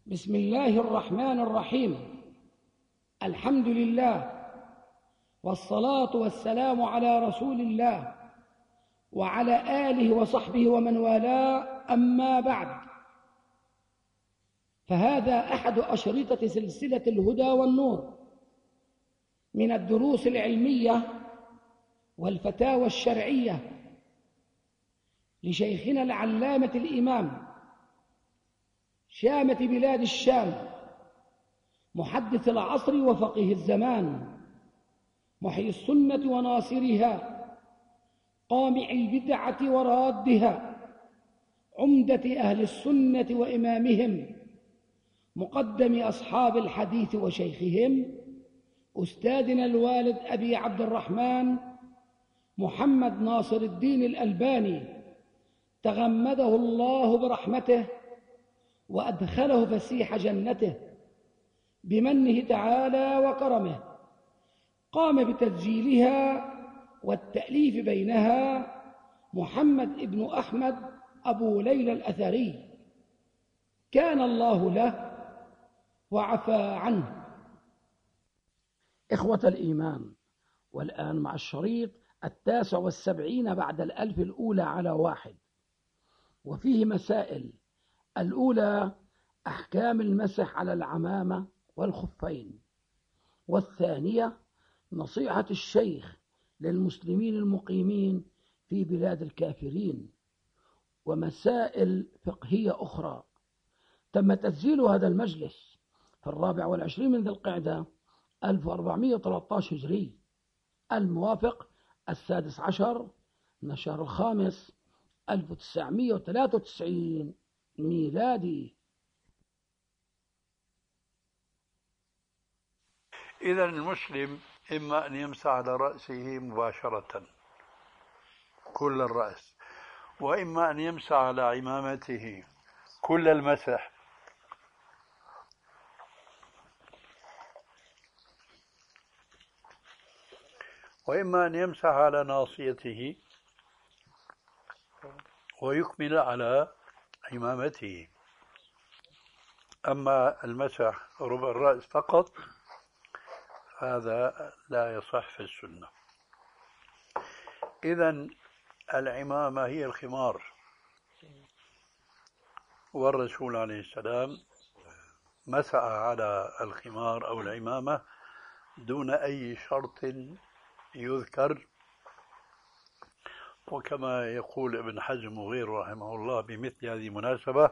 بسم الله الرحمن الرحيم. الحمد لله والصلاة والسلام على رسول الله وعلى آله وصحبه ومن والاه، أما بعد، فهذا أحد أشرطة سلسلة الهدى والنور من الدروس العلمية والفتاوى الشرعية لشيخنا العلامة الإمام شامة بلاد الشام، محدث العصر وفقيه الزمان، محيي السنة وناصرها، قامع البدعة ورادها، عمدة أهل السنة وإمامهم، مقدم أصحاب الحديث وشيخهم، أستاذنا الوالد أبي عبد الرحمن محمد ناصر الدين الألباني، تغمده الله برحمته وأدخله فسيح جنته بمنه تعالى وكرمه. قام بتسجيلها والتأليف بينها محمد ابن أحمد أبو ليلى الأثري، كان الله له وعفى عنه. إخوة الإيمان، والآن مع الشريط 79 بعد 1000 الأولى على 1، وفيه مسائل. الأولى: أحكام المسح على العمامة والخفين. والثانية: نصيحة الشيخ للمسلمين المقيمين في بلاد الكافرين. ومسائل فقهية أخرى. تم تسجيل هذا المجلس في 24 من ذي القعدة 1413 هجري، الموافق 16 من الشهر الخامس 1993 ميلادي. إذا المسلم إما أن يمسح على رأسه مباشرة كل الرأس، وإما أن يمسح على عمامته كل المسح، وإما أن يمسح على ناصيته ويكمل على عمامته. أما المسح ربع الرأس فقط هذا لا يصح في السنة. إذن العمامة هي الخمار، والرسول عليه السلام مسح على الخمار أو العمامة دون أي شرط يذكر. وكما يقول ابن حزم وغيره رحمه الله بمثل هذه المناسبة: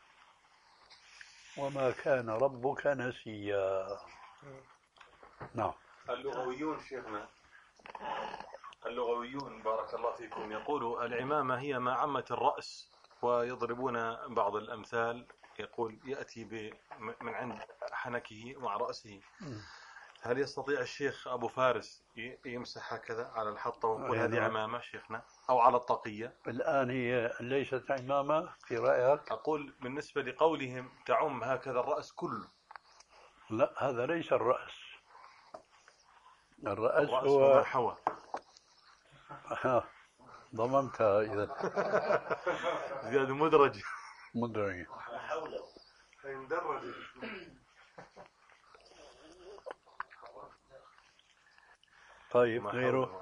وما كان ربك نسيا. نعم. اللغويون شيخنا، اللغويون بارك الله فيكم يقولوا العمامة هي ما عمت الرأس، ويضربون بعض الأمثال، يقول يأتي من عند حنكه مع رأسه. هل يستطيع الشيخ أبو فارس يمسح هكذا على الحطة ويقول هذه عمامة شيخنا، أو على الطاقية؟ الآن هي ليست عمامة في رأيك؟ أقول بالنسبة لقولهم تعم هكذا الرأس كله. لا، هذا ليس الرأس. الرأس هو وما حوى. ضممتها إذا. زيادة مدرج. حوله فيندرج. طيب، غيره؟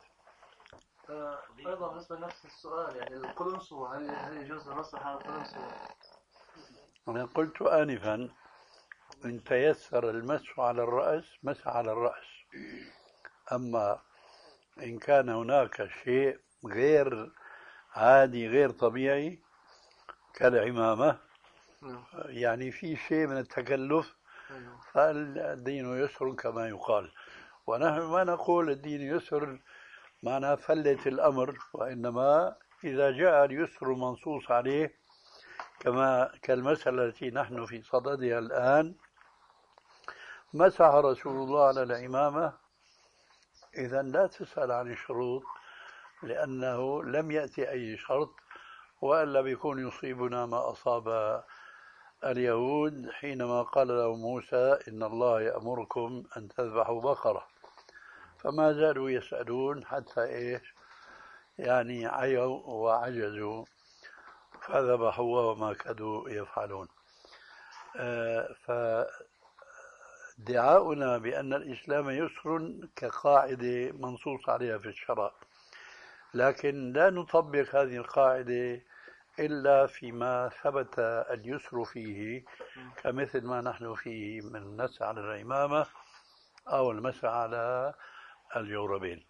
أيضا بالنسبة لنفس السؤال، يعني القلنسو، هل يجوز المسح على القلنسو؟ أنا قلت آنفا إن تيسر المسح على الرأس مسح على الرأس. أما إن كان هناك شيء غير عادي غير طبيعي كالعمامة، يعني في شيء من التكلف، فالدين يسر كما يقال. ونحن ما نقول الدين يسر معنى فلت الأمر، وإنما إذا جاء اليسر منصوص عليه كالمسألة التي نحن في صددها الآن، مسح رسول الله على العمامة، إذن لا تسأل عن الشروط، لأنه لم يأتي أي شرط، وإلا بيكون يصيبنا ما أصاب اليهود حينما قال لهم موسى: إن الله يأمركم أن تذبحوا بقرة. فما زالوا يسألون حتى يعني عيوا وعجزوا فذبحوا وما كادوا يفعلون. فادعاؤنا بأن الإسلام يسر كقاعدة منصوص عليها في الشرع، لكن لا نطبق هذه القاعدة إلا فيما ثبت اليسر فيه، كمثل ما نحن فيه من المسح على العمامة أو المسح على الجوربين.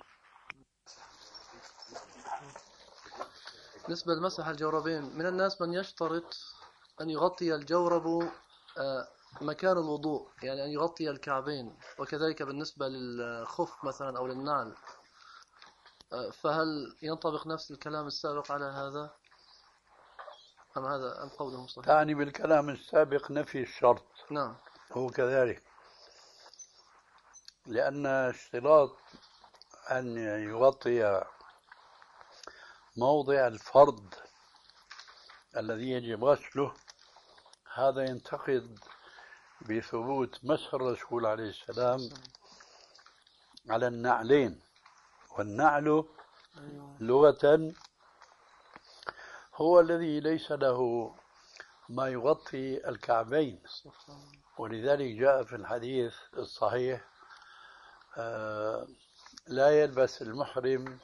بالنسبة لمسح الجوربين، من الناس من يشترط أن يغطي الجورب مكان الوضوء، يعني أن يغطي الكعبين، وكذلك بالنسبة للخف مثلا أو للنعل. فهل ينطبق نفس الكلام السابق على هذا؟ أم قوله صحيح؟ تعني بالكلام السابق نفي الشرط. نعم. هو كذلك، لأن اشتراط أن يغطي موضع الفرض الذي يجب غسله، هذا ينتقد بثبوت مسح الرسول عليه السلام على النعلين. والنعل لغة هو الذي ليس له ما يغطي الكعبين، ولذلك جاء في الحديث الصحيح لا يلبس المحرم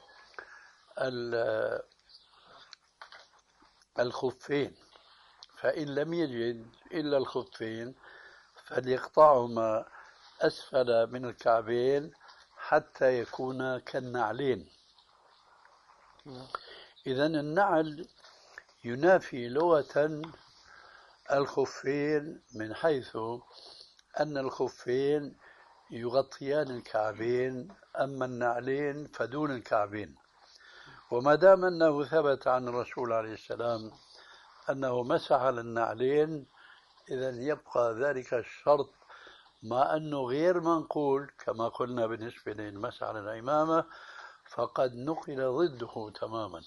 الخفين، فإن لم يجد إلا الخفين فليقطعهما أسفل من الكعبين حتى يكون كالنعلين. إذن النعل ينافي لغة الخفين، من حيث أن الخفين يغطيان الكعبين، أما النعلين فدون الكعبين. وما دام أنه ثبت عن الرسول عليه السلام أنه مسح على النعلين، إذن يبقى ذلك الشرط، مع أنه غير منقول كما قلنا بالنسبة للمسح على العمامة، فقد نقل ضده تماما.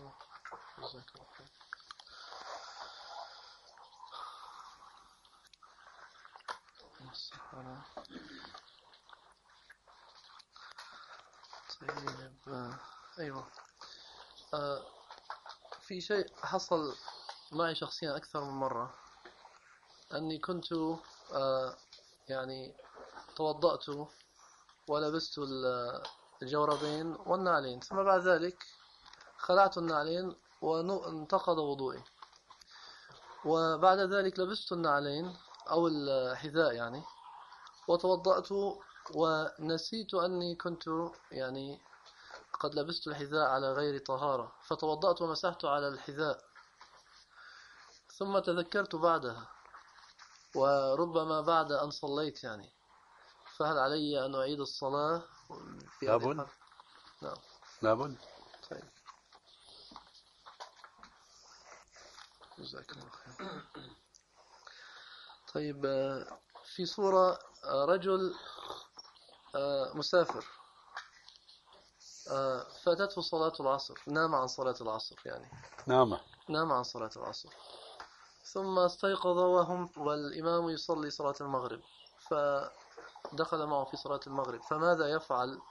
طيب، أيوة. في شيء حصل معي شخصيا أكثر من مرة، أني كنت يعني توضأت ولبست الجوربين والنعلين، ثم بعد ذلك خلعت النعلين وانتقض وضوئي، وبعد ذلك لبست النعلين أو الحذاء يعني، وتوضأت ونسيت أني كنت يعني قد لبست الحذاء على غير طهارة، فتوضأت ومسحت على الحذاء، ثم تذكرت بعدها وربما بعد أن صليت يعني، فهل علي أن أعيد الصلاة في هذه الحالة؟ نعم. لابد. طيب، جزاك الله خير. طيب، في صورة رجل مسافر فاتته صلاة العصر، نام عن صلاة العصر يعني، نام عن صلاة العصر، ثم استيقظ والإمام يصلي صلاة المغرب، فدخل معه في صلاة المغرب، فماذا يفعل؟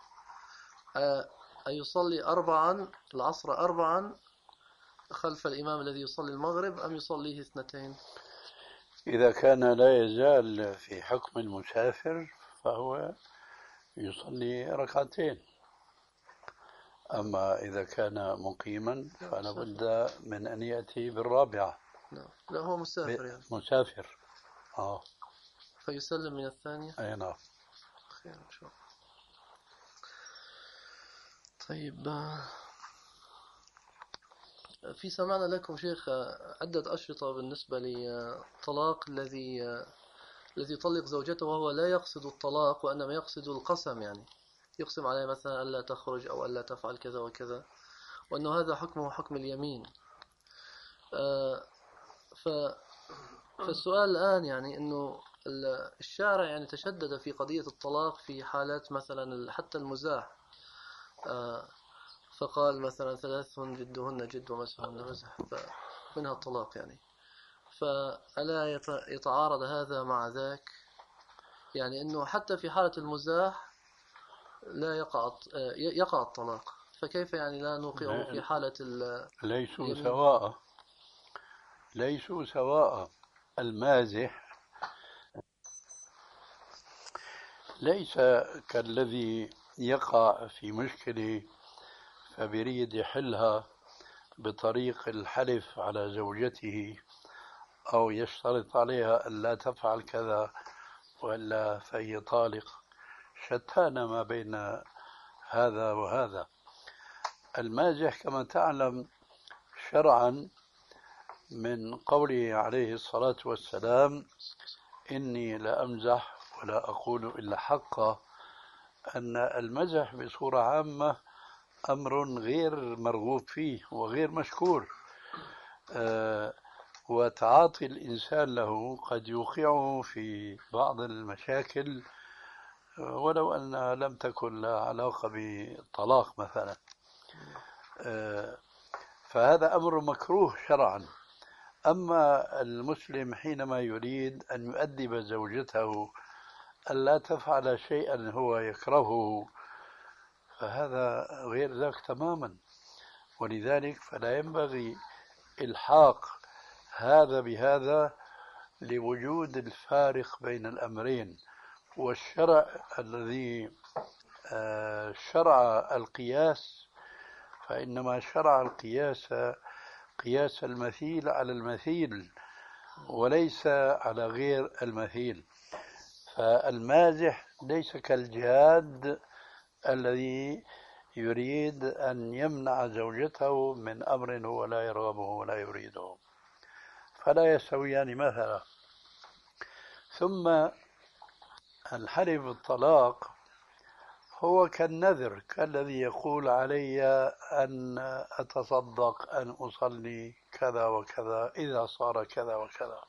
أيصلي العصر 4 خلف الإمام الذي يصلي المغرب، أم يصليه 2؟ إذا كان لا يزال في حكم المسافر فهو يصلي 2 ركعات، أما إذا كان مقيما فلا بد من أن يأتي بال4. لا، هو مسافر يعني. مسافر. فيسلم من 2. أي نعم. خير إن شاء الله. طيب، في سمعنا لكم شيخ عدة أشرطة بالنسبة للطلاق الذي يطلق زوجته وهو لا يقصد الطلاق، وإنما يقصد القسم، يعني يقسم عليه مثلا ألا تخرج أو ألا تفعل كذا وكذا، وأنه هذا حكمه حكم اليمين. فالسؤال الآن يعني أنه الشارع يعني تشدد في قضية الطلاق في حالات مثلا حتى المزاح، فقال مثلا 3 جدهن جد ومسحهن مسح، فمنها الطلاق يعني. فألا يتعارض هذا مع ذاك؟ يعني أنه حتى في حالة المزاح لا يقع الطلاق، فكيف يعني لا نوقعه في حالة ليسوا سواء. المازح ليس كالذي يقع في مشكلة فبيريد يحلها بطريق الحلف على زوجته أو يشترط عليها أن لا تفعل كذا وإلا فهي طالق. شتان ما بين هذا وهذا. المازح كما تعلم شرعا من قوله عليه الصلاة والسلام: إني لأمزح ولا أقول إلا حقا، أن المزح بصورة عامة أمر غير مرغوب فيه وغير مشكور، وتعاطي الإنسان له قد يوقعه في بعض المشاكل ولو أنها لم تكن لها علاقة بالطلاق مثلا. فهذا أمر مكروه شرعا. أما المسلم حينما يريد أن يؤدب زوجته ألا تفعل شيئا هو يكرهه فهذا غير ذاك تماما. ولذلك فلا ينبغي إلحاق هذا بهذا لوجود الفارق بين الأمرين. والشرع الذي شرع القياس فإنما شرع القياس قياس المثيل على المثيل وليس على غير المثيل. فالمازح ليس كالجاد الذي يريد أن يمنع زوجته من أمر هو لا يرغبه ولا يريده، فلا يستويان مثلا. ثم الحلف بالطلاق هو كالنذر، كالذي يقول علي أن أتصدق أن أصلي كذا وكذا إذا صار كذا وكذا،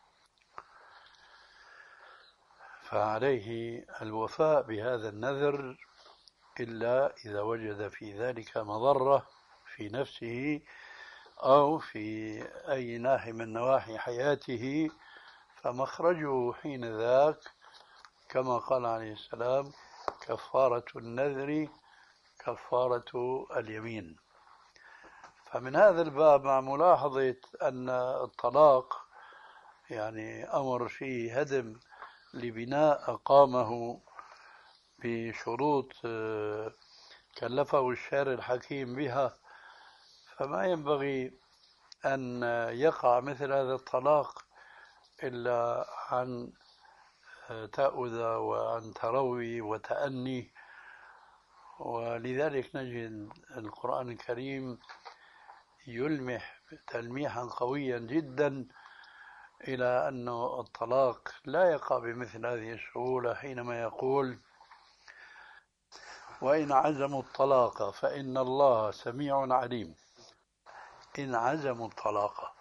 فعليه الوفاء بهذا النذر إلا إذا وجد في ذلك مضرة في نفسه أو في أي ناحية من نواحي حياته، فمخرجه حين ذاك كما قال عليه السلام: كفارة النذر كفارة اليمين. فمن هذا الباب مع ملاحظة أن الطلاق يعني أمر فيه هدم لبناء قامه بشروط كلفه الشارع الحكيم بها، فما ينبغي أن يقع مثل هذا الطلاق إلا عن تأوذة وعن تروي وتأني. ولذلك نجد القرآن الكريم يلمح تلميحا قويا جدا إلى أن الطلاق لا يقع بمثل هذه السهولة حينما يقول: وإن عزموا الطلاق فإن الله سميع عليم. إن عزموا الطلاق،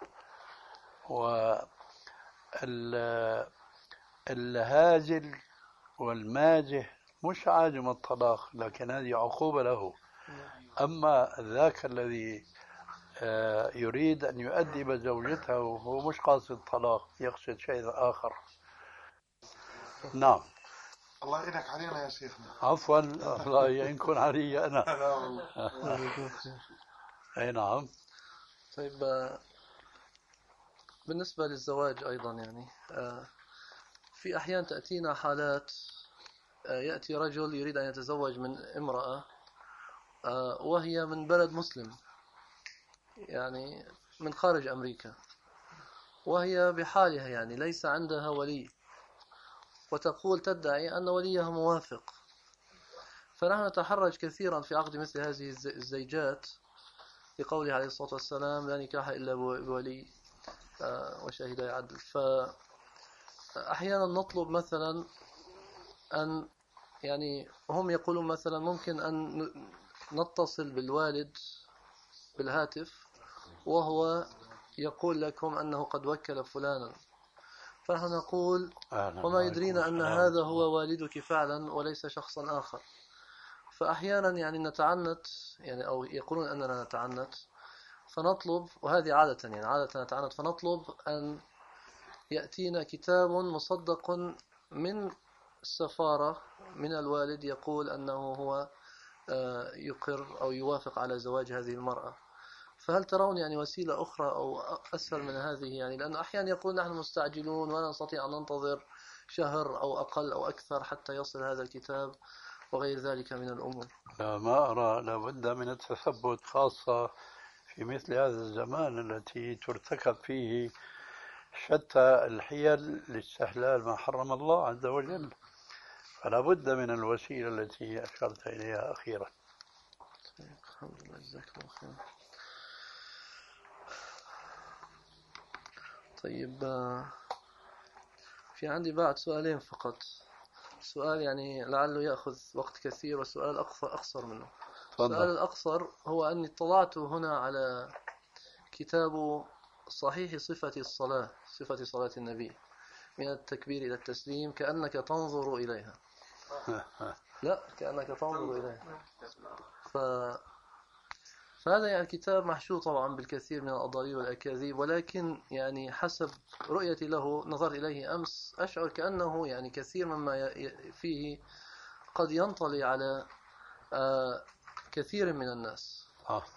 والهازل والمازح مش عازم الطلاق لكن هذه عقوبة له. أما ذاك الذي يريد أن يؤدب زوجته هو مش قاصد الطلاق، يقصد شيء آخر. نعم. الله يعينك علينا يا شيخنا. عفوا، الله يعينكم علي أنا. لا والله. أي نعم. طيب، بالنسبة للزواج أيضا يعني في أحيان تأتينا حالات يأتي رجل يريد أن يتزوج من امرأة وهي من بلد مسلم، يعني من خارج أمريكا، وهي بحالها يعني ليس عندها ولي، وتقول تدعي أن وليها موافق. فنحن نتحرج كثيرا في عقد مثل هذه الزيجات لقوله عليه الصلاة والسلام: لا نكاح إلا بولي وشهداء عدل. فأحيانا نطلب مثلا أن يعني هم يقولون مثلا ممكن أن نتصل بالوالد بالهاتف وهو يقول لكم أنه قد وكل فلانا، فنحن نقول: وما يدرينا أن هذا هو والدك فعلا وليس شخصا آخر. فأحيانا يعني نتعنت يعني أو يقولون أننا نتعنت فنطلب، وهذه عادة يعني عادة نتعنت فنطلب أن يأتينا كتاب مصدق من السفارة من الوالد يقول أنه هو يقر أو يوافق على زواج هذه المرأة. فهل ترون يعني وسيلة أخرى أو أسهل من هذه؟ يعني لأنه أحيانا يقول نحن مستعجلون ولا نستطيع أن ننتظر شهر أو أقل أو أكثر حتى يصل هذا الكتاب وغير ذلك من الأمور. لا، ما أرى لابد من التثبت، خاصة في مثل هذا الزمان التي ترتكب فيه شتى الحيل لاستحلال ما حرم الله عز وجل، فلا بد من الوسيلة التي أشرت إليها أخيرا. الحمد لله، جزاك الله خير. طيب، في عندي بعد سؤالين فقط. سؤال يعني لعله يأخذ وقت كثير، وسؤال أقصر منه. السؤال الأقصر هو أني اطلعت هنا على كتاب صحيح صفة الصلاة، صفة صلاة النبي من التكبير إلى التسليم كأنك تنظر إليها. لا، كأنك تنظر إليها. فهذا يعني الكتاب محشو طبعا بالكثير من الأضاليل والأكاذيب، ولكن يعني حسب رؤيتي له، نظر إليه أمس، أشعر كأنه يعني كثير مما فيه قد ينطلي على كثير من الناس.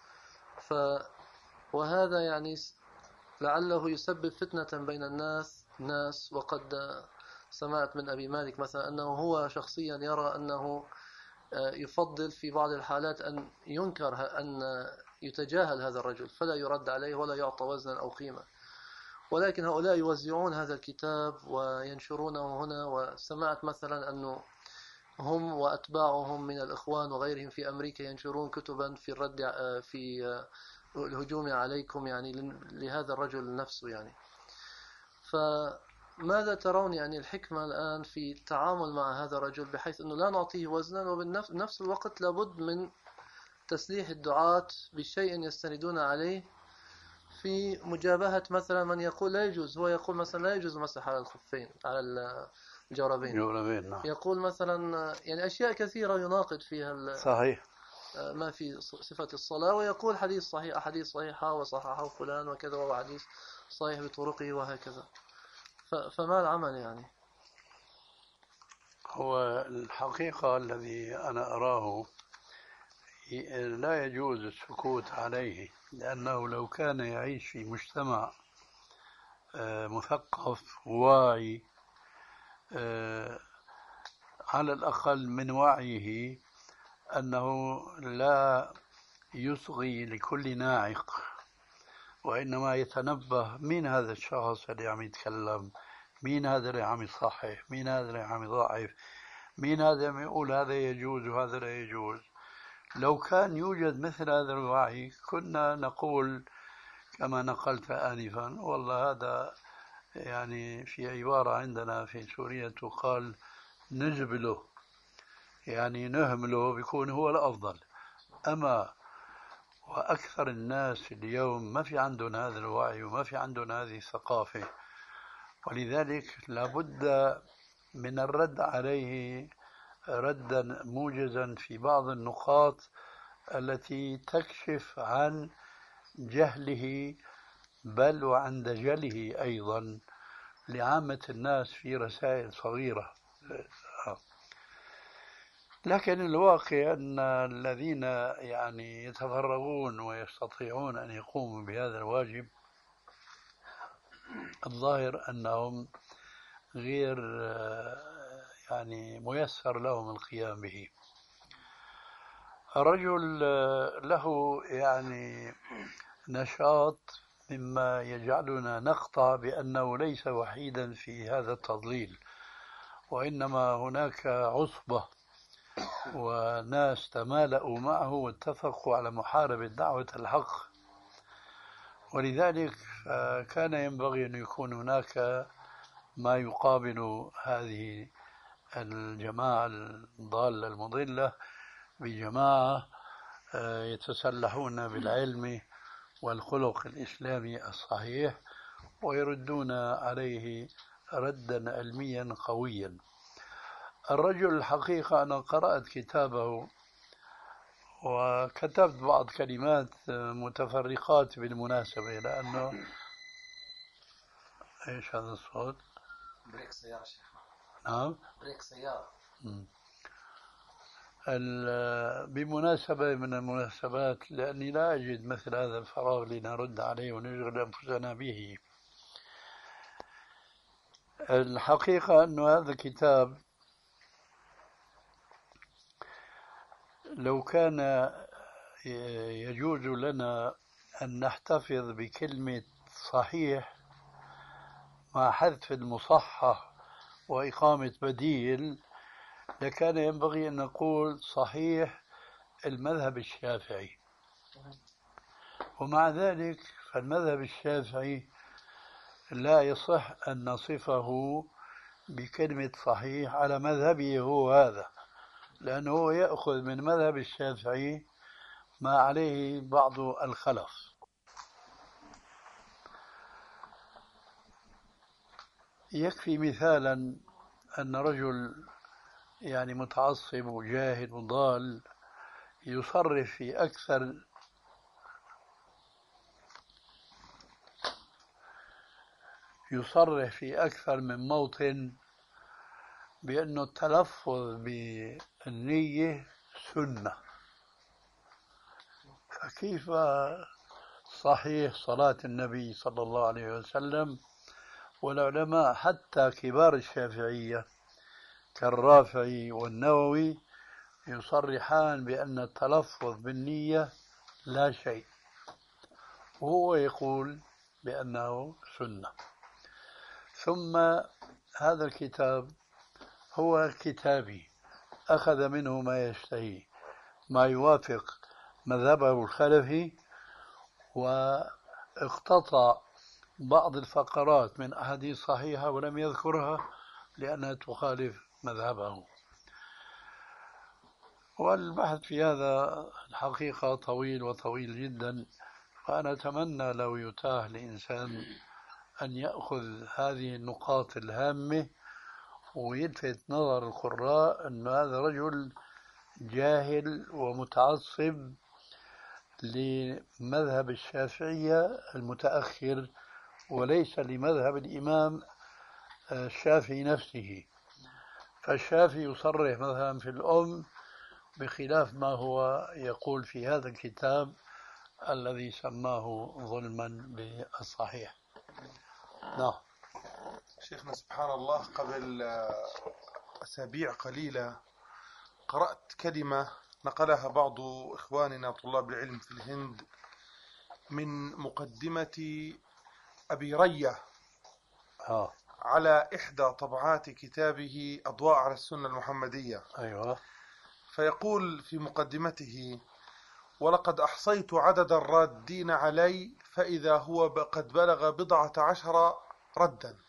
وهذا يعني لعله يسبب فتنة بين الناس. وقد سمعت من أبي مالك مثلا أنه هو شخصيا يرى أنه يفضل في بعض الحالات أن ينكر، أن يتجاهل هذا الرجل فلا يرد عليه ولا يعطى وزنا أو قيمة. ولكن هؤلاء يوزعون هذا الكتاب وينشرونه هنا. وسمعت مثلا أنه هم وأتباعهم من الإخوان وغيرهم في أمريكا ينشرون كتبا في الرد في الهجوم عليكم يعني لهذا الرجل نفسه يعني. فماذا ترون يعني الحكمة الآن في التعامل مع هذا الرجل بحيث أنه لا نعطيه وزنا، وبنفس الوقت لابد من تسليح الدعاة بشيء يستندون عليه في مجابهة مثلا من يقول لا يجوز. هو يقول مثلا لا يجوز المسح على الخفين، على الجوربين. نعم. يقول مثلا يعني أشياء كثيرة يناقض فيها صحيح ما في صفة الصلاة، ويقول حديث صحيح، أحاديث صحيحة وصححه فلان وكذا، وهو حديث صحيح بطرقه وهكذا. فما العمل يعني؟ هو الحقيقة الذي أنا أراه لا يجوز السكوت عليه، لأنه لو كان يعيش في مجتمع مثقف واعي، على الأقل من وعيه أنه لا يصغي لكل ناعق، وإنما يتنبه مين هذا الشخص اللي عم يتكلم، مين هذا اللي عم يصحح، مين هذا اللي عم يضعف، مين هذا اللي يقول هذا يجوز وهذا لا يجوز. لو كان يوجد مثل هذا الوعي كنا نقول كما نقلت آنفا، والله هذا يعني في عبارة عندنا في سوريا تقال نجبله، يعني نهمله بيكون هو الأفضل. أما وأكثر الناس اليوم ما في عندهم هذا الوعي وما في عندهم هذه الثقافة، ولذلك لابد من الرد عليه ردا موجزا في بعض النقاط التي تكشف عن جهله، بل وعن دجله أيضا لعامة الناس في رسائل صغيرة. لكن الواقع أن الذين يعني يتفرغون ويستطيعون أن يقوموا بهذا الواجب الظاهر أنهم غير يعني ميسر لهم القيام به. الرجل له يعني نشاط مما يجعلنا نقطع بأنه ليس وحيدا في هذا التضليل، وإنما هناك عصبة وناس تمالأوا معه واتفقوا على محاربة دعوة الحق. ولذلك كان ينبغي أن يكون هناك ما يقابل هذه الجماعة الضالة المضلة بجماعة يتسلحون بالعلم والخلق الإسلامي الصحيح ويردون عليه ردا علميا قويا. الرجل الحقيقة أنا قرأت كتابه وكتبت بعض كلمات متفرقات بالمناسبة، لأنه إيش هذا الصوت؟ بريك سيارة شيخ. نعم بريك سيارة. بمناسبة من المناسبات، لأني لا أجد مثل هذا الفراغ لنرد عليه ونشغل أنفسنا به. الحقيقة أن هذا الكتاب لو كان يجوز لنا أن نحتفظ بكلمة صحيح مع حذف المصحح وإقامة بديل، لكان ينبغي أن نقول صحيح المذهب الشافعي. ومع ذلك فالمذهب الشافعي لا يصح أن نصفه بكلمة صحيح على مذهبه هو هذا، لأنه يأخذ من مذهب الشافعي ما عليه بعض الخلف. يكفي مثالا أن رجل يعني متعصب وجاهل وضال يصرف في أكثر من موطن بأنه التلفظ بالنية سنة، فكيف صحيح صلاة النبي صلى الله عليه وسلم؟ والعلماء حتى كبار الشافعية كالرافعي والنووي يصرحان بأن التلفظ بالنية لا شيء، وهو يقول بأنه سنة. ثم هذا الكتاب هو كتابي، أخذ منه ما يشتهي، ما يوافق مذهبه الخلفي، واقتطع بعض الفقرات من أحاديث صحيحة ولم يذكرها لأنها تخالف مذهبه. والبحث في هذا الحقيقة طويل وطويل جدا، فأنا أتمنى لو يتاح لإنسان أن يأخذ هذه النقاط الهامة ويلفت نظر القراء أن هذا رجل جاهل ومتعصب لمذهب الشافعية المتأخر وليس لمذهب الإمام الشافعي نفسه. فالشافعي يصرح مثلا في الأم بخلاف ما هو يقول في هذا الكتاب الذي سماه ظلما بالصحيح. نعم. شيخنا سبحان الله، قبل أسابيع قليلة قرأت كلمة نقلها بعض إخواننا طلاب العلم في الهند من مقدمة أبي رية على إحدى طبعات كتابه أضواء على السنة المحمدية. أيوة. فيقول في مقدمته: ولقد أحصيت عدد الرادين علي فإذا هو قد بلغ 14 ردا.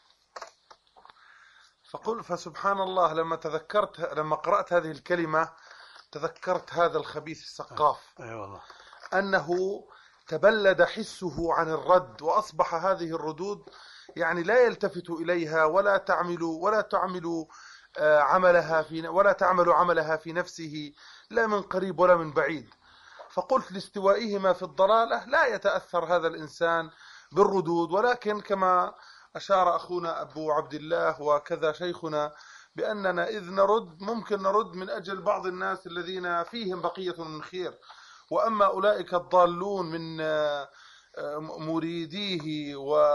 فسبحان الله، لما قرأت هذه الكلمة تذكرت هذا الخبيث السقاف. أيوة. أنه تبلد حسه عن الرد، وأصبح هذه الردود يعني لا يلتفت إليها ولا تعمل عملها في نفسه لا من قريب ولا من بعيد. فقلت لاستوائهما في الضلالة لا يتأثر هذا الإنسان بالردود، ولكن كما أشار أخونا أبو عبد الله وكذا شيخنا بأننا إذ نرد ممكن نرد من أجل بعض الناس الذين فيهم بقية من خير، وأما أولئك الضالون من مريديه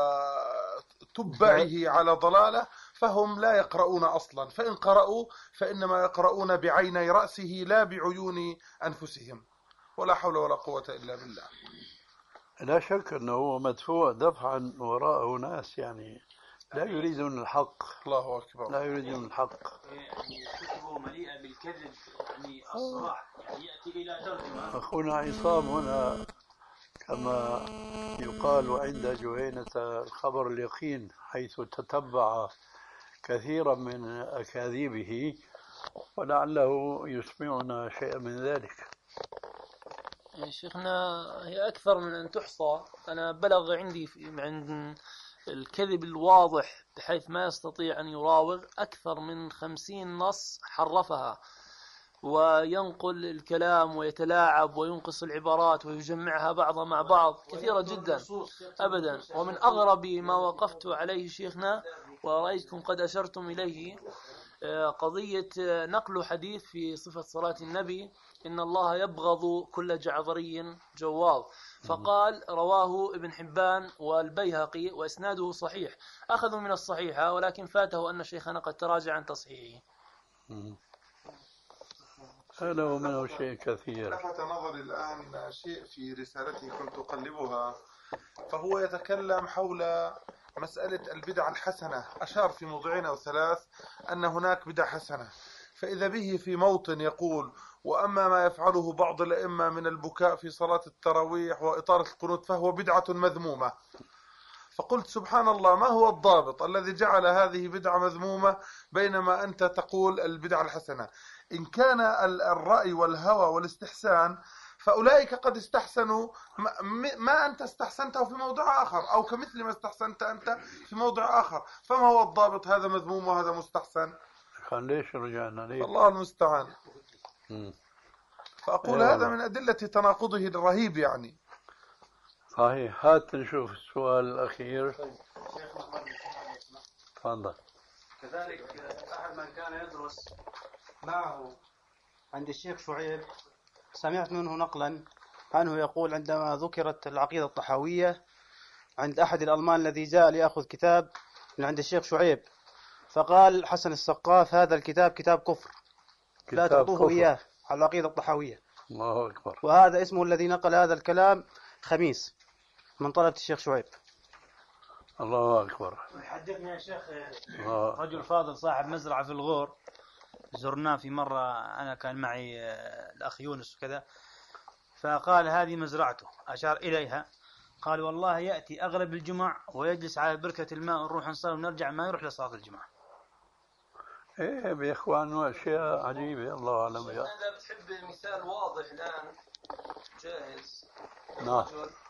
وتبعه على ضلالة فهم لا يقرؤون أصلا، فإن قرأوا فإنما يقرؤون بعيني رأسه لا بعيون أنفسهم، ولا حول ولا قوة إلا بالله. لا شك أنه مدفوع دفعا وراءه ناس يعني لا يريدون الحق. الله أكبر. لا يريدون الحق، يعني كتبه مليئة بالكذب، يعني الصراح، يعني يأتي إلى ترجمة. أخونا عصام هنا كما يقال عند جهينة الخبر اليقين، حيث تتبع كثيرا من أكاذيبه، ولعله يسمعنا شيئا من ذلك. يا شيخنا هي أكثر من أن تحصى. أنا بلغ عندي عند الكذب الواضح بحيث ما يستطيع أن يراوغ أكثر من 50 نص حرفها، وينقل الكلام ويتلاعب وينقص العبارات ويجمعها بعضها مع بعض، كثيرة جدا أبدا. ومن أغرب ما وقفت عليه شيخنا ورأيتكم قد أشرتم إليه قضية نقل حديث في صفة صلاة النبي إن الله يبغض كل جعظري جواظ، فقال رواه ابن حبان والبيهقي وإسناده صحيح، أخذوا من الصحيحة ولكن فاته أن شيخنا قد تراجع عن تصحيحه. هذا منه شيء كثير. لفت نظري الآن شيء في رسالتي كنت أقلبها، فهو يتكلم حول مسألة البدع الحسنة، أشار في موضوعين أو ثلاث أن هناك بدع حسنة، فإذا به في موطن يقول وأما ما يفعله بعض الأئمة من البكاء في صلاة التراويح وإطالة القنوت فهو بدعة مذمومة. فقلت سبحان الله، ما هو الضابط الذي جعل هذه بدعة مذمومة بينما أنت تقول البدعة الحسنة؟ إن كان الرأي والهوى والاستحسان فأولئك قد استحسنوا ما أنت استحسنته في موضع آخر، أو كمثل ما استحسنت أنت في موضع آخر، فما هو الضابط؟ هذا مذموم وهذا مستحسن. ليش رجعنا ليه؟ الله المستعان. فأقول هذا من أدلة تناقضه الرهيب يعني. صحيح. هات نشوف السؤال الأخير. تفضل. كذلك أحد من كان يدرس معه عند الشيخ شعيب سمعت منه نقلا عنه يقول عندما ذكرت العقيدة الطحاوية عند أحد الألمان الذي جاء ليأخذ كتاب من عند الشيخ شعيب، فقال حسن السقاف هذا الكتاب كتاب كفر، لا تعطوه إياه على العقيدة الطحاوية. الله أكبر. وهذا اسمه الذي نقل هذا الكلام خميس من طلبة الشيخ شعيب. الله أكبر. يحدثني يا شيخ رجل فاضل صاحب مزرعة في الغور، زرناه في مرة، أنا كان معي الأخ يونس وكذا، فقال هذه مزرعته، أشار إليها، قال والله يأتي أغلب الجمع ويجلس على بركة الماء ونروح نصلي ونرجع، ما يروح لصلاة الجمعة. إيه يا إخوان، أشياء عجيبة الله أعلم. إذا بتحب مثال واضح الآن جاهز. نعم.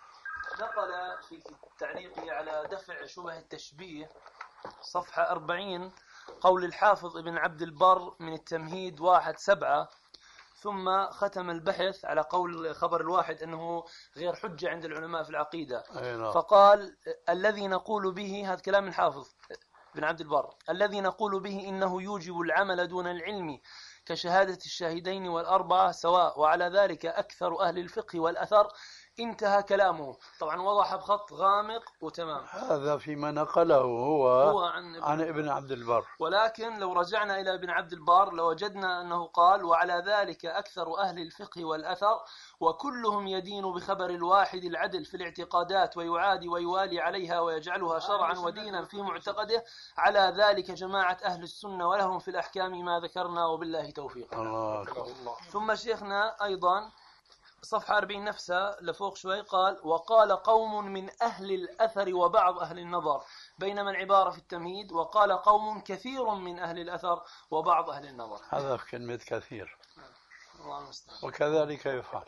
نقل في تعليقه على دفع شبه التشبيه صفحة 40 قول الحافظ ابن عبد البر من التمهيد 1/7، ثم ختم البحث على قول خبر الواحد أنه غير حجة عند العلماء في العقيدة. فقال الذي نقول به، هذا كلام الحافظ ابن عبد البر، الذي نقول به إنه يوجب العمل دون العلم كشهادة الشاهدين والأربعة سواء، وعلى ذلك أكثر أهل الفقه والأثر. انتهى كلامه، طبعا وضح بخط غامق وتمام. هذا فيما نقله هو عن ابن عبد البر، ولكن لو رجعنا إلى ابن عبد البر لوجدنا أنه قال وعلى ذلك أكثر أهل الفقه والأثر، وكلهم يدين بخبر الواحد العدل في الاعتقادات ويعادي ويوالي عليها ويجعلها شرعا ودينا في معتقده، على ذلك جماعة أهل السنة ولهم في الأحكام ما ذكرنا وبالله توفيق. الله. ثم شيخنا أيضا صفحة 40 نفسها لفوق شوي قال وقال قوم من أهل الأثر وبعض أهل النظر، بينما العبارة في التمهيد وقال قوم كثير من أهل الأثر وبعض أهل النظر. هذا في كلمة كثير. الله المستعان. وكذلك يفعل.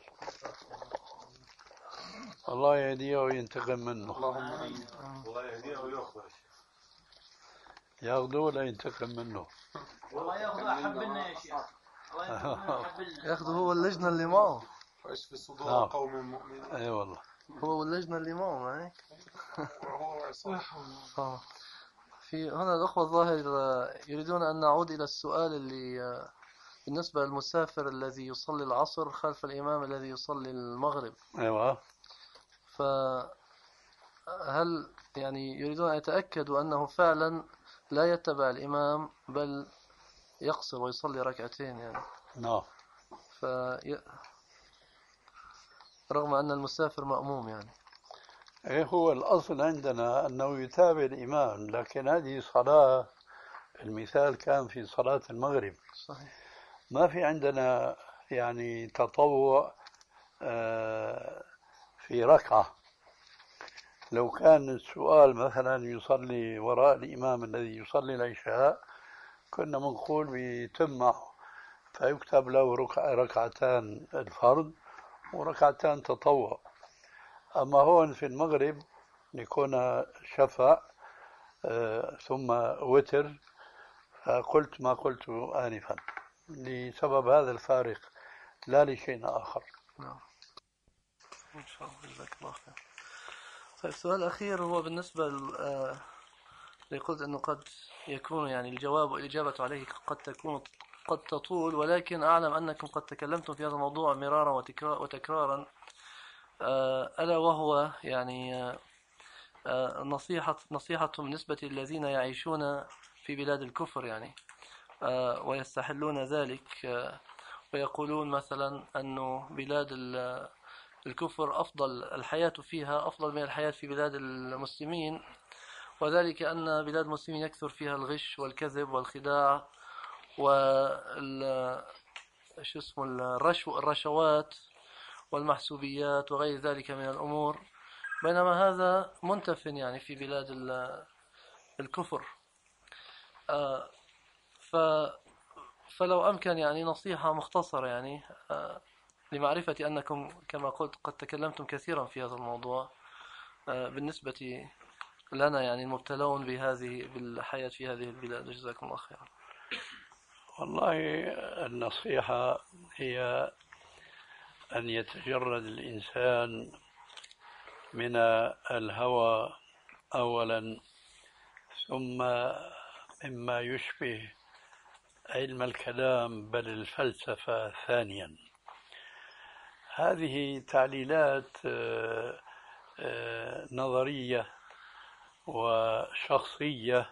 الله يهديه وينتقم منه. الله يهديه ويأخذه. ياخذه ولا ينتقم منه؟ والله ياخذه أحب لنا يا شيخ. ياخذه هو اللجنة اللي معه. وإيش في صدور قوم مؤمنين. أي والله. هو واللجنة اللي معه معك. في هنا الأخوة الظاهر يريدون أن نعود إلى السؤال اللي بالنسبة للمسافر الذي يصلي العصر خلف الإمام الذي يصلي المغرب. أيوة. فهل يعني يريدون أن يتأكدوا أنه فعلا لا يتبع الإمام بل يقصر ويصلي ركعتين يعني. نعم. رغم أن المسافر مأموم يعني. إيه هو الأصل عندنا أنه يتابع الإمام، لكن هذه صلاة، المثال كان في صلاة المغرب. صحيح. ما في عندنا يعني تطوع في ركعة. لو كان السؤال مثلا يصلي وراء الإمام الذي يصلي العشاء كنا بنقول بيتم معه فيكتب له ركعتان الفرض وركعتان تطوع. أما هون في المغرب يكون شفع ثم وتر، فقلت ما قلت آنفا لسبب هذا الفارق لا لشيء آخر. نعم. إن شاء الله. جزاك الله خير. طيب السؤال الأخير هو بالنسبة قلت أنه قد يكون يعني الجواب والإجابة عليه قد تطول، ولكن أعلم أنكم قد تكلمتم في هذا الموضوع مرارا وتكرارا، ألا وهو يعني نصيحة بالنسبة للذين يعيشون في بلاد الكفر يعني، ويستحلون ذلك، ويقولون مثلا أنه بلاد الكفر أفضل، الحياة فيها أفضل من الحياة في بلاد المسلمين، وذلك أن بلاد المسلمين يكثر فيها الغش والكذب والخداع الرشوات والمحسوبيات وغير ذلك من الأمور، بينما هذا منتف يعني في بلاد الكفر. فلو أمكن يعني نصيحة مختصرة يعني لمعرفة أنكم كما قلت قد تكلمتم كثيرا في هذا الموضوع بالنسبة لنا يعني المبتلون بالحياة في هذه البلاد. جزاكم الله خيرا. والله النصيحة هي أن يتجرد الإنسان من الهوى أولا، ثم مما يشبه علم الكلام بل الفلسفة ثانيا. هذه تعليلات نظرية وشخصية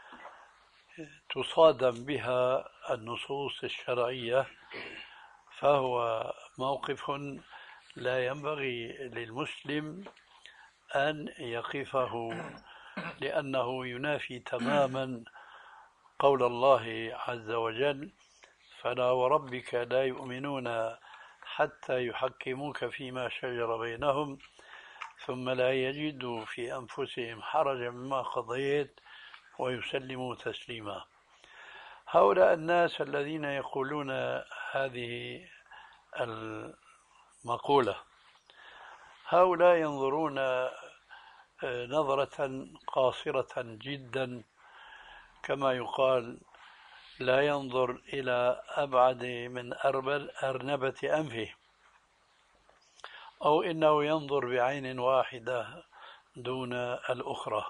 تصادم بها النصوص الشرعية، فهو موقف لا ينبغي للمسلم أن يقفه، لأنه ينافي تماما قول الله عز وجل: فلا وربك لا يؤمنون حتى يحكموك فيما شجر بينهم ثم لا يجدوا في أنفسهم حرجا مما قضيت ويسلموا تسليما. هؤلاء الناس الذين يقولون هذه المقولة، هؤلاء ينظرون نظرة قاصرة جدا، كما يقال: لا ينظر إلى أبعد من أرنبة أنفه، أو إنه ينظر بعين واحدة دون الأخرى.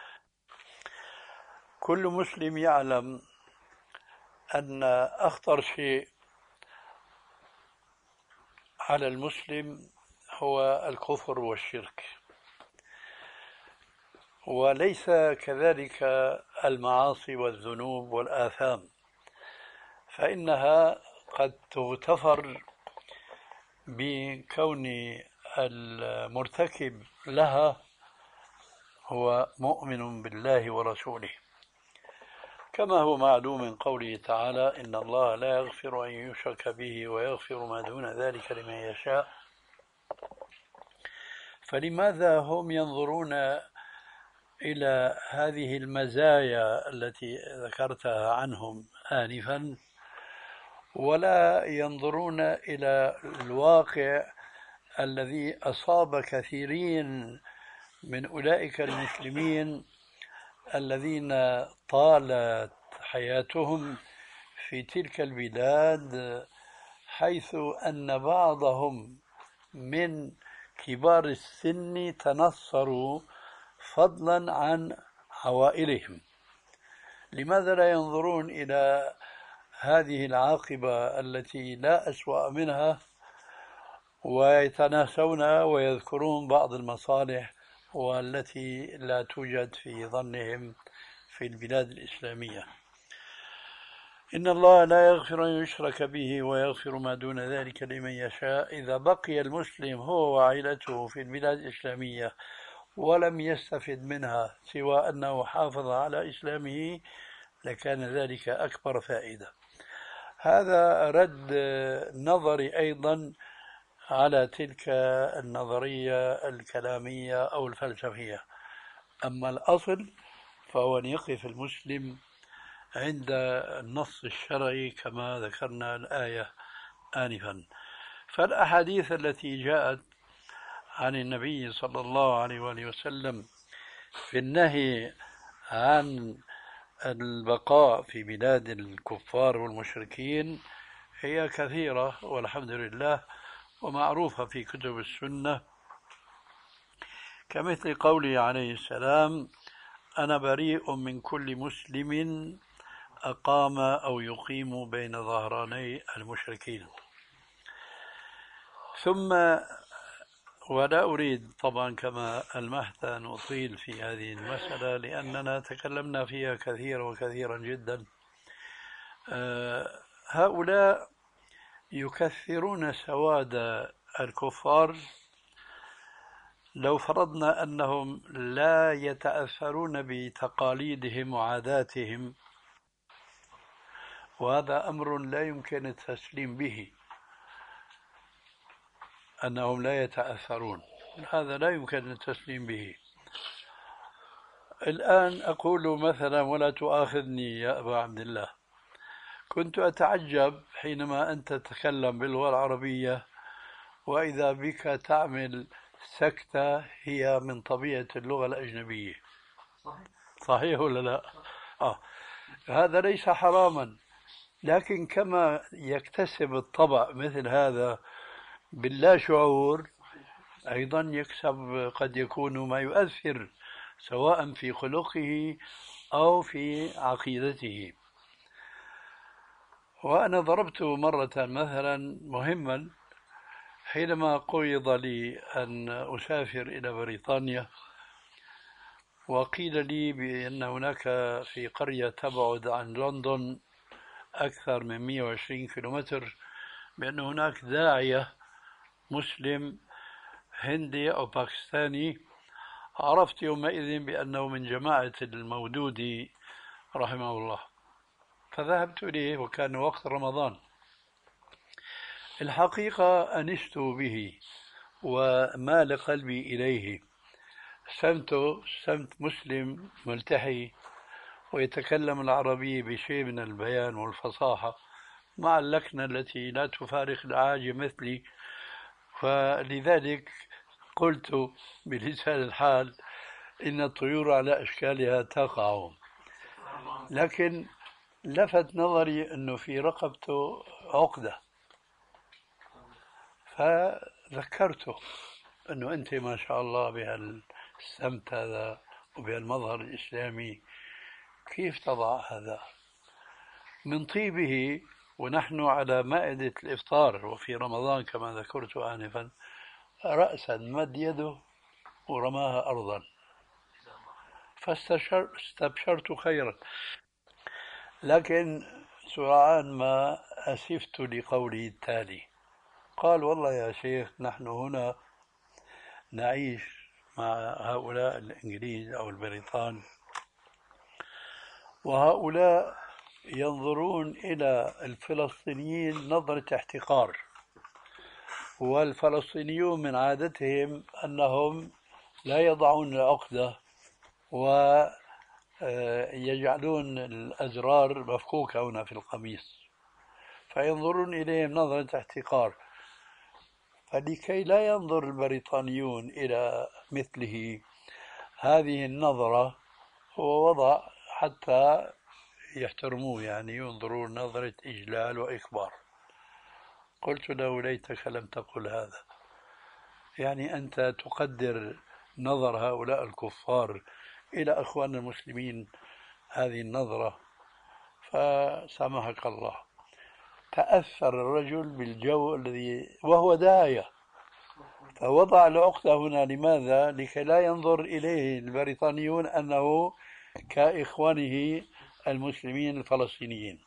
كل مسلم يعلم أن أخطر شيء على المسلم هو الكفر والشرك، وليس كذلك المعاصي والذنوب والآثام، فإنها قد تغتفر بكون المرتكب لها هو مؤمن بالله ورسوله، كما هو معلوم من قوله تعالى: إن الله لا يغفر أن يشرك به ويغفر ما دون ذلك لمن يشاء. فلماذا هم ينظرون إلى هذه المزايا التي ذكرتها عنهم آنفا، ولا ينظرون إلى الواقع الذي أصاب كثيرين من أولئك المسلمين الذين طالت حياتهم في تلك البلاد، حيث أن بعضهم من كبار السن تنصروا فضلا عن عوائلهم؟ لماذا لا ينظرون إلى هذه العاقبة التي لا أسوأ منها ويتناسون ويذكرون بعض المصالح والتي لا توجد في ظنهم في البلاد الإسلامية؟ إن الله لا يغفر أن يشرك به ويغفر ما دون ذلك لمن يشاء. إذا بقي المسلم هو وعائلته في البلاد الإسلامية ولم يستفد منها سوى أنه حافظ على إسلامه لكان ذلك أكبر فائدة. هذا رد نظري أيضا على تلك النظرية الكلامية أو الفلسفية. أما الأصل فهو أن يقف المسلم عند النص الشرعي كما ذكرنا الآية آنفا. فالأحاديث التي جاءت عن النبي صلى الله عليه وآله وسلم في النهي عن البقاء في بلاد الكفار والمشركين هي كثيرة والحمد لله، ومعروفة في كتب السنة، كمثل قوله عليه السلام: أنا بريء من كل مسلم أقام أو يقيم بين ظهراني المشركين. ثم ولا أريد طبعا كما المحت أن أطيل في هذه المسألة لأننا تكلمنا فيها كثيرا وكثيرا جدا. هؤلاء يكثرون سواد الكفار لو فرضنا أنهم لا يتأثرون بتقاليدهم وعاداتهم، وهذا أمر لا يمكن التسليم به، أنهم لا يتأثرون، هذا لا يمكن التسليم به. الآن أقول مثلا، ولا تؤاخذني يا أبا عبد الله، كنت أتعجب حينما أنت تتكلم باللغة العربية وإذا بك تعمل سكتة هي من طبيعة اللغة الأجنبية. صحيح ولا لا؟ هذا ليس حراما، لكن كما يكتسب الطبع مثل هذا باللا شعور أيضا يكسب قد يكون ما يؤثر سواء في خلقه أو في عقيدته. وأنا ضربت مرة مثلا مهما حينما قيض لي أن أسافر إلى بريطانيا، وقيل لي بأن هناك في قرية تبعد عن لندن أكثر من 120 كيلومتر بأن هناك داعية مسلم هندي أو باكستاني، عرفت يومئذ بأنه من جماعة المودودي رحمه الله، فذهبت إليه وكان وقت رمضان. الحقيقة أنست به ومال قلبي إليه، سمت مسلم ملتحي ويتكلم العربية بشيء من البيان والفصاحة مع اللكنة التي لا تفارق العاجم مثلي، فلذلك قلت بلسان الحال إن الطيور على أشكالها تقع. لكن لفت نظري أنه في رقبته عقدة، فذكرته أنه أنت ما شاء الله بهالسمت هذا وبهالمظهر الإسلامي كيف تضع هذا من طيبه، ونحن على مائدة الإفطار وفي رمضان كما ذكرت آنفا، رأسا مد يده ورماها أرضا، فاستبشرت خيرا. لكن سرعان ما أسفت لقوله التالي، قال والله يا شيخ نحن هنا نعيش مع هؤلاء الإنجليز أو البريطان، وهؤلاء ينظرون إلى الفلسطينيين نظرة احتقار، والفلسطينيون من عادتهم أنهم لا يضعون العقدة ويجعلون الأزرار مفكوكة هنا في القميص، فينظرون إليهم نظرة احتقار. فلكي لا ينظر البريطانيون إلى مثله هذه النظرة هو وضع حتى يحترموه، يعني ينظرون نظرة إجلال وإكبار. قلت له ليتك لم تقل هذا، يعني أنت تقدر نظر هؤلاء الكفار إلى أخوان المسلمين هذه النظرة، فسامحك الله. تأثر الرجل بالجو الذي وهو داعية، فوضع العقدة هنا. لماذا؟ لكي لا ينظر إليه البريطانيون أنه كإخوانه المسلمين الفلسطينيين.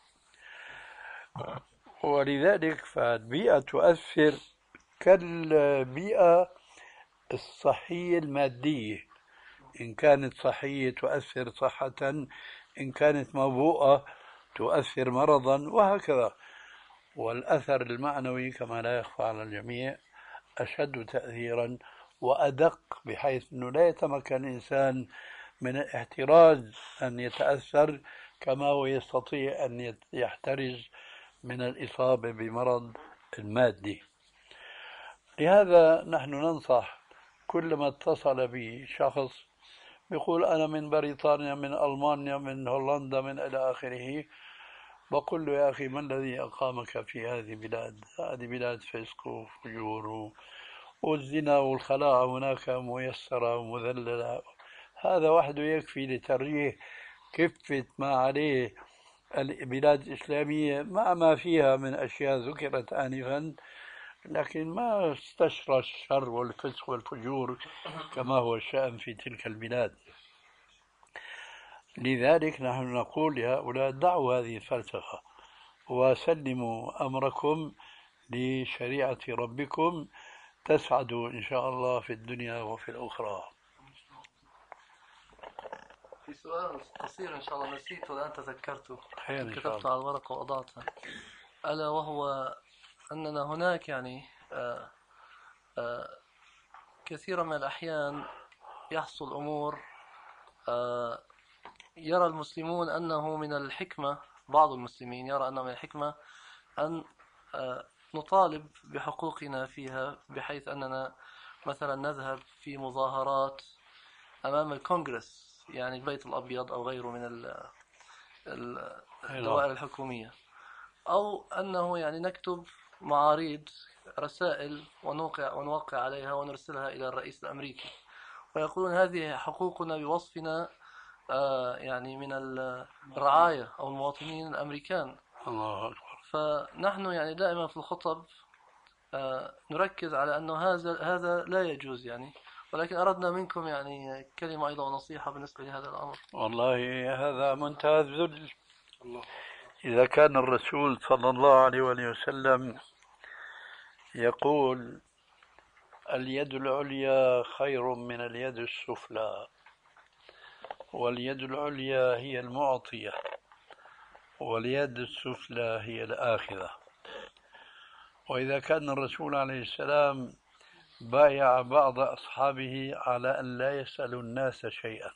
ولذلك فالبيئة تؤثر كالبيئة الصحية المادية، إن كانت صحية تؤثر صحة، إن كانت موبوءة تؤثر مرضا، وهكذا. والأثر المعنوي كما لا يخفى على الجميع أشد تأثيرا وأدق، بحيث أنه لا يتمكن الإنسان من الاحتراز أن يتأثر كما هو يستطيع أن يحترز من الإصابة بمرض المادي. لهذا نحن ننصح كلما اتصل بي شخص بيقول أنا من بريطانيا، من ألمانيا، من هولندا، من إلى آخره، بقول له يا أخي ما الذي أقامك في هذه البلاد؟ هذه بلاد فسق وفجور والزنا والخلاعة هناك ميسرة ومذللة، هذا وحده يكفي لترجيح كفة ما عليه البلاد الإسلامية مع ما فيها من أشياء ذكرت آنفا، لكن ما استشرى الشر والفسق والفجور كما هو الشأن في تلك البلاد. لذلك نحن نقول لهؤلاء دعوا هذه الفلسفة وسلموا أمركم لشريعة ربكم تسعدوا إن شاء الله في الدنيا وفي الأخرى. في سؤال قصير إن شاء الله نسيته والآن تذكرته، كتبته على الورقة وأضعته، ألا وهو أننا هناك يعني كثيرا من الأحيان يحصل أمور يرى المسلمون أنه من الحكمة، بعض المسلمين يرى أنه من الحكمة أن نطالب بحقوقنا فيها، بحيث أننا مثلا نذهب في مظاهرات أمام الكونغرس، يعني البيت الأبيض أو غيره من الدوائر الحكومية، أو أنه يعني نكتب معاريض رسائل ونوقع عليها ونرسلها إلى الرئيس الأمريكي، ويقولون هذه حقوقنا بوصفنا يعني من الرعاية أو المواطنين الأمريكان. الله أكبر. فنحن يعني دائما في الخطب نركز على أنه هذا لا يجوز يعني، ولكن أردنا منكم يعني كلمة أيضا ونصيحة بالنسبة لهذا الأمر. والله هذا منتهى الذل. إذا كان الرسول صلى الله عليه وسلم يقول اليد العليا خير من اليد السفلى، واليد العليا هي المعطية واليد السفلى هي الآخذة، وإذا كان الرسول عليه السلام بايع بعض أصحابه على أن لا يسألوا الناس شيئا،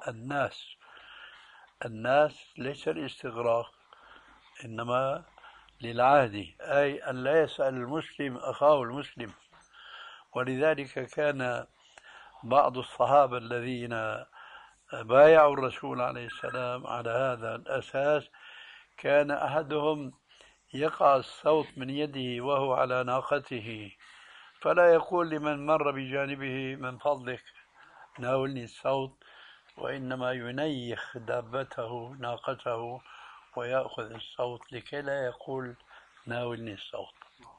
الناس ليس الاستغراق إنما للعهد، أي أن لا يسأل المسلم أخاه المسلم. ولذلك كان بعض الصحابة الذين بايعوا الرسول عليه السلام على هذا الأساس كان أحدهم يقع الصوت من يده وهو على ناقته، فلا يقول لمن مر بجانبه من فضلك ناولني الصوت، وإنما ينيخ دابته ناقته ويأخذ الصوت لكي لا يقول ناولني الصوت.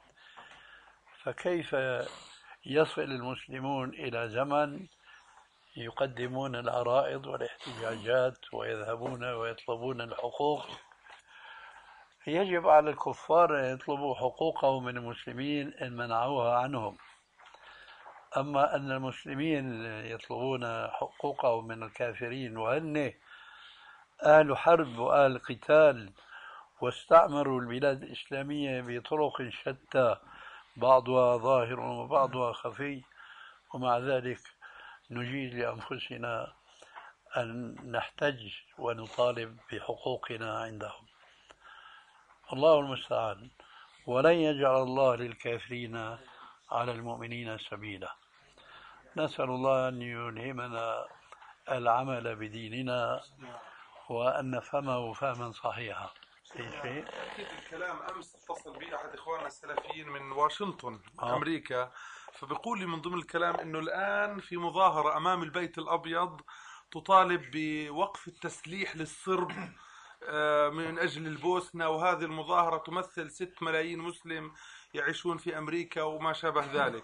فكيف يصل المسلمون إلى زمن يقدمون العرائض والاحتجاجات ويذهبون ويطلبون الحقوق؟ يجب على الكفار أن يطلبوا حقوقهم من المسلمين إن منعوها عنهم، أما أن المسلمين يطلبون حقوقهم من الكافرين وهن أهل حرب وأهل قتال واستعمروا البلاد الإسلامية بطرق شتى بعضها ظاهر وبعضها خفي، ومع ذلك نجيز لأنفسنا أن نحتج ونطالب بحقوقنا عندهم. الله المستعان، ولن يجعل الله للكافرين على المؤمنين سبيلا. نسأل الله أن يلهمنا العمل بديننا وأن نفهمه فهما صحيحا. أكيد الكلام أمس اتصل بي أحد إخواننا السلفيين من واشنطن أمريكا، فبيقول لي من ضمن الكلام إنه الآن في مظاهرة أمام البيت الأبيض تطالب بوقف التسليح للصرب من أجل البوسنة، وهذه المظاهرة تمثل 6 ملايين مسلم يعيشون في أمريكا وما شابه ذلك.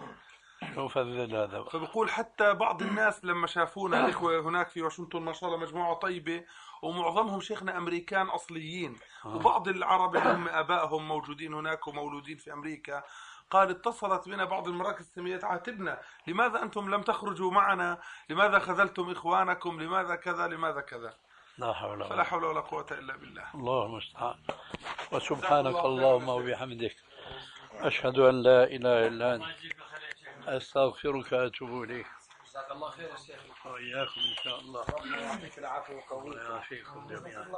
فبقول حتى بعض الناس لما شافونا الإخوة هناك في واشنطن ما شاء الله مجموعة طيبة ومعظمهم شيخنا أمريكان أصليين، وبعض العرب اللي هم آبائهم موجودين هناك ومولودين في أمريكا، قال اتصلت بنا بعض المراكز السامية تعاتبنا لماذا أنتم لم تخرجوا معنا، لماذا خذلتم إخوانكم، لماذا كذا لماذا كذا. فلا حول ولا قوة إلا بالله. الله المستعان. وسبحانك اللهم وبحمدك أشهد أن لا إله إلا أنت أستغفرك وأتوب إليك. جزاك الله خير يا شيخ. وإياكم إن شاء الله. الله يعطيك العافية والقوة. الله يعافيكم جميعا.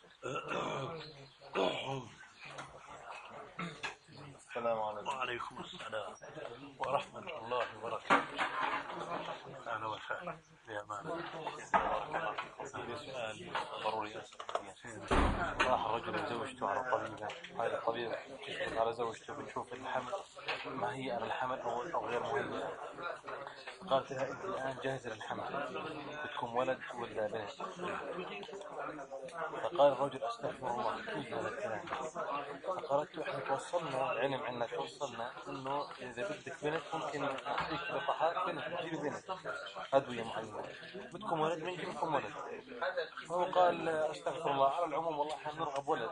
السلام عليكم. وعليكم السلام ورحمة الله وبركاته. أهلا وسهلا. في سؤال ضروري أسأل. راح رجل زوجته على طبيبة، هذا الطبيب تشرف على زوجته بتشوف الحمل ما هي على الحمل أو غير مهيئة. قالت لها أنت الآن جاهزة للحمل، بدكم ولد ولا بنت؟ فقال الرجل أستغفر الله كيف هذا الكلام؟ فقالت له إحنا توصلنا العلم عنا توصلنا إنه إذا بدك بنت ممكن نعطيك لقاحات بنت تجيب بنت أدوية معينة، بدكم ولد بنجيب لكم ولد. هو قال أستغفر الله على العموم والله إحنا نرغب ولد.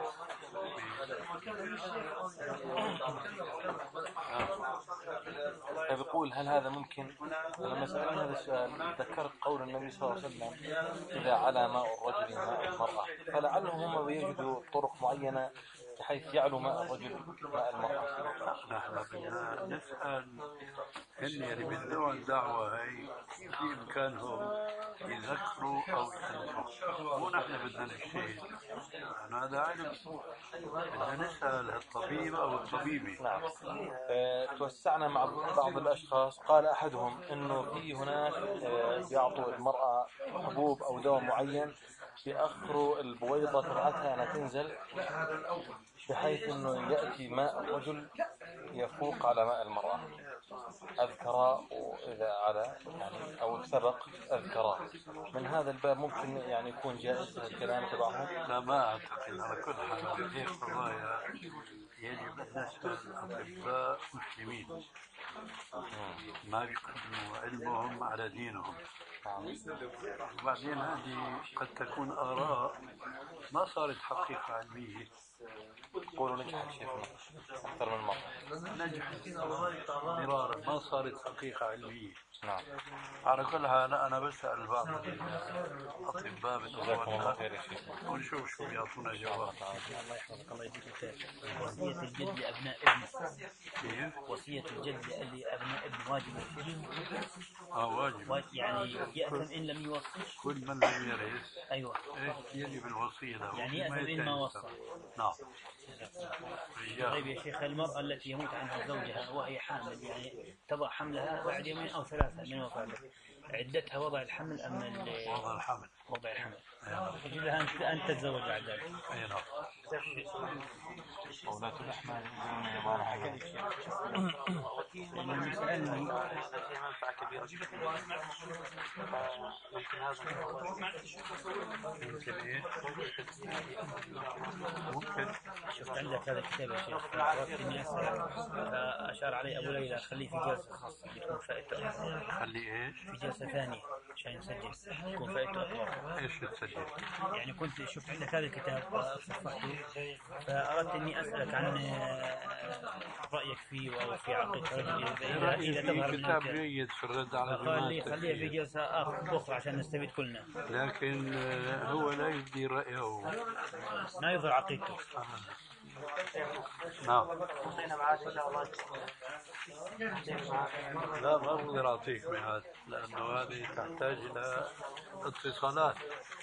فبيقول هل هذا ممكن؟ لما سألني هذا السؤال ذكرت قول النبي صلى الله عليه وسلم إذا على ماء الرجل ماء المرأة، فلعلهم هم بيجدوا طرق معينة بحيث يعلو ماء الرجل ماء المرأة. نحن بدنا نسأل اللي بدوا الدعوة هي كيف بإمكانهم يذكروا أو ينصحوا، مو نحن بدنا نجتهد، هذا علم. بدنا نسأل الطبيب أو الطبيبة. نعم. توسعنا مع بعض الأشخاص، قال أحدهم إنه في هناك بيعطوا المرأة حبوب أو دواء معين بيأخروا البويضة تبعتها أنها تنزل بحيث إنه يأتي ماء الرجل يفوق على ماء المرأة. أذكراء وإذا على يعني أو سبق أذكراء. من هذا الباب ممكن يعني يكون جائز الكلام تبعهم؟ لا ما أعتقد. على كل حال هذه القضايا يجب أن نسأل أطباء مسلمين ما بيقدموا علمهم على دينهم. وبعدين هذه قد تكون آراء ما صارت حقيقة علمية. قولوا نجحت شيخنا أكثر من مرة. نجحت مرارا ما صارت حقيقة علمية. نعم. على كل حال أنا بسأل بعض الأطباء جزاكم الله خير يا شيخ ونشوف شو بيعطونا جواب. الله يحفظك الله يجزيك الخير. وصية الجد لأبناء ابنه. كيف؟ وصية الجد لأبناء ابنه واجب الشيخ. واجب. يعني يأثم إن لم يوصي. كل من لم يرث. أيوة. يجب الوصية له. يعني يأثم إن ما وصى. نعم. طيب يا شيخ، المرأة التي يموت عنها زوجها وهي حامل يعني تضع حملها بعد يومين أو ثلاثة من وفاته، عدتها وضع الحمل أم وضع الحمل؟ وضع الحمل. يجب لها أن تتزوج بعد ذلك. أي نعم. ولاة الأحمال يقولون ما حاجة. لأنه سألني منفعة كبيرة جدا. ممكن هذا ممكن إيه؟ ممكن. شفت عندك هذا الكتاب يا شيخ، فأردت إني أسأل فأشار علي أبو ليلى خليه في جلسة خاصة يكون فائدته أكبر. خليه إيش؟ في جلسة ثانية عشان نسجل تكون فائدته أكبر. إيش تسجل؟ يعني كنت شفت عندك هذا الكتاب فصفحته، فأردت إني أسألك عن رأيك فيه أو في عقيدة رجل إذا تظهر من كتاب جيد في الرد على قال لي خليها في جلسة أخرى عشان نستفيد كلنا. لكن هو لا يبدي رأيه، ما يظهر عقيدته. نعم. لا ما بقدر أعطيك ميعاد لأنه هذه تحتاج إلى اتصالات.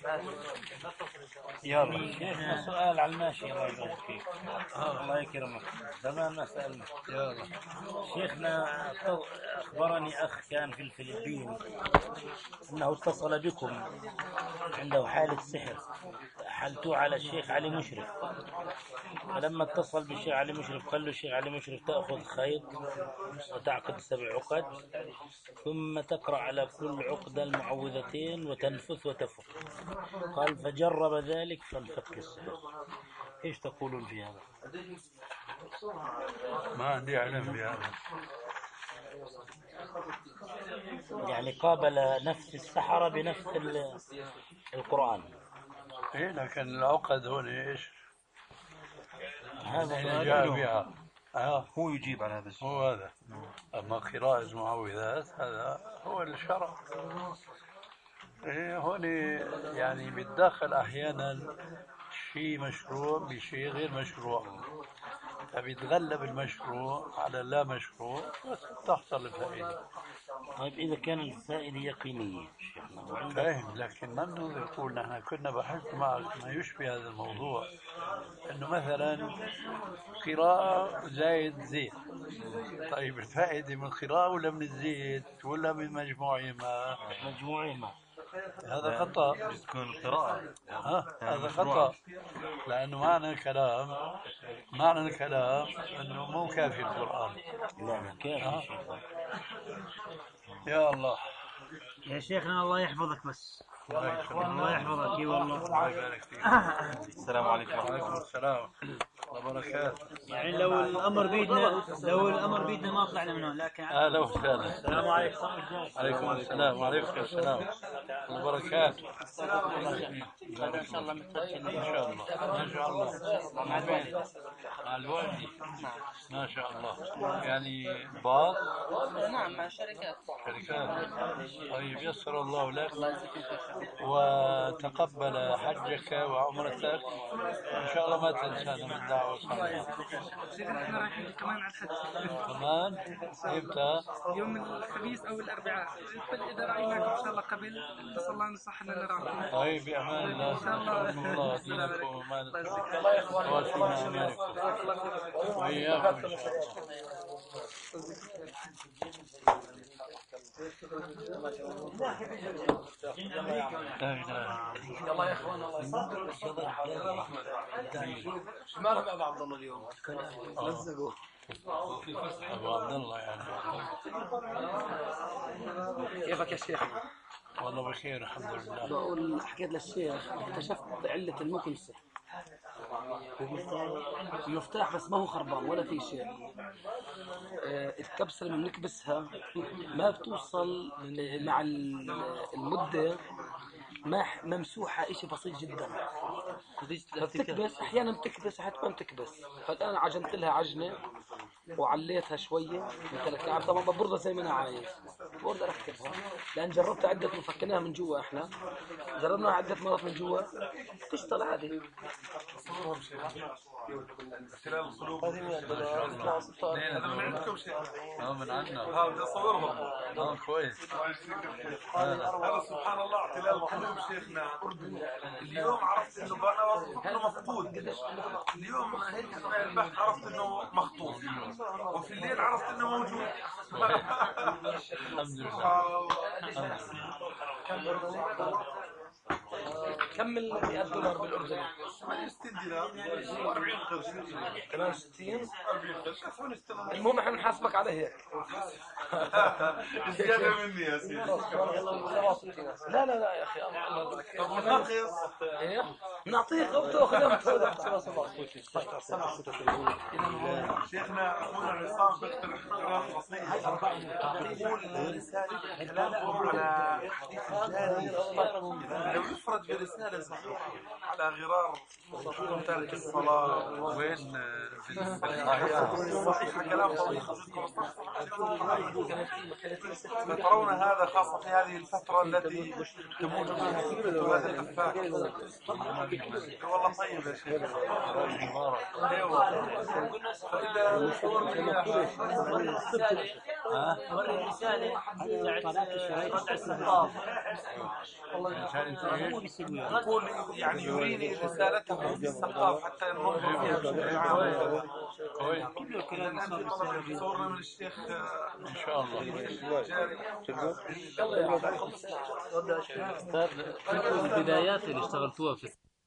يلا شيخنا سؤال على الماشي. الله يبارك فيك. الله يكرمك. زمان ما سألنا. يلا شيخنا أخبرني أخ كان في الفلبين أنه اتصل بكم عنده حالة سحر حلتوه على الشيخ علي مشرف، فلما اتصل بالشيخ علي مشرف قال له الشيخ علي مشرف تأخذ خيط وتعقد 7 عقد ثم تقرأ على كل عقدة المعوذتين وتنفث وتفك. قال فجرب ذلك فانفك السحر. ايش تقولون في هذا؟ ما عندي علم بهذا. يعني قابل نفس السحرة بنفس القرآن. إيه لكن العقد هون إيش؟ هذا جاء بها. هو يجيب على هذا السؤال. هو هذا. أما قراءة المعوذات هذا هو الشرع. إيه هون يعني بتدخل أحيانا شيء مشروع بشيء غير مشروع، فبيتغلب المشروع على اللا مشروع بس تحصل الفائدة. طيب إذا كان السائل يقينية شيخنا وعندك فاهم، لكن من يقول نحن كنا بحثت معك ما يشبه هذا الموضوع، انه مثلا قراءة زائد زيت. طيب الفائدة من القراءة ولا من الزيت ولا من مجموعهما؟ مجموعهما. هذا خطأ. تكون القراءة هذا خطأ، لأنه معنى الكلام أنه مو كافي القرآن. لا كافي شيخنا. يا الله يا شيخنا الله يحفظك بس. الله يحفظك. اي والله. الله يبارك فيك. السلام عليكم. وعليكم السلام وبركاته. يعني لو الامر بيدنا ما طلعنا من هون، لكن اهلا وسهلا. السلام عليكم. عليكم السلام وعليكم السلام وبركاته. ان شاء الله متفقين ان شاء الله ما شاء الله. مع الوالدي ما شاء الله. يعني بعض نعم مع شركات. طيب يسر الله لك وتقبل حجك وعمرتك ان شاء الله. ما تنسانا من دعوة صالحة. احنا رايحين كمان على الحج كمان امتى؟ يوم الخميس او الاربعاء، اذا رايناكم ان شاء الله قبل نسال الله يصح لنا نراكم. طيب بامان الله. ان شاء الله. الله دينكم وامانتكم وفيما امانكم واياكم ان شاء الله. الله يا اخوان الله ما رفع ابو عبد الله اليوم لزقوا ابو عبد الله. يعني كيفك يا شيخ؟ والله بخير الحمد لله. بقول حكيت للشيخ اكتشفت علة المكنسة المفتاح بس ما هو خربان ولا في شيء. الكبسة لما بنكبسها ما بتوصل مع المدة، ما ممسوحة، إشي بسيط جدا. بتكبس أحيانا بتكبس حتى ما بتكبس. فالآن عجنت لها عجنة وعليتها شوية من 3 كعب. طبعا ببردها زي ما أنا عايز، برد أركبها لأن جربتها عدة فكناها من جوا. إحنا جربناها عدة مرات من جوا تشتغل عادي. خلال القلوب هذا من عندكم شيء؟ من عندنا. بدي اصورهم. كويس. هذا سبحان الله اعتلال القلوب شيخنا. اليوم عرفت انه مفقود. اليوم هيك اثناء البحث عرفت انه مخطوط، وفي الليل عرفت انه موجود. الحمد لله. كم $100 بالأردن؟ 60 دينار 40 قرش. 68. 40 قرش كفون استمر. المهم احنا بنحاسبك على هيك. زيادة مني يا سيدي. لا يا اخي الله. طب ناقص ايه نعطيك وبتاخذ. شيخنا اخونا عصام بيقترح اقتراح بسيط. يقول رسالة كلامكم على حديث الجاري لو يفرد برسالة صحيحة على غرار تارك الصلاة. وين صحيحة كلام طويل. ترون هذا خاصة في هذه الفترة التي تموت فيها هذا الأفاك. والله طيب يا شيخ. فإذا وري الرسالة ردع السقاف. يقول يعني يريني رسالته في السقاف حتى ننظر فيها. صورنا من الشيخ ان شاء الله. البدايات اللي اشتغلتوها في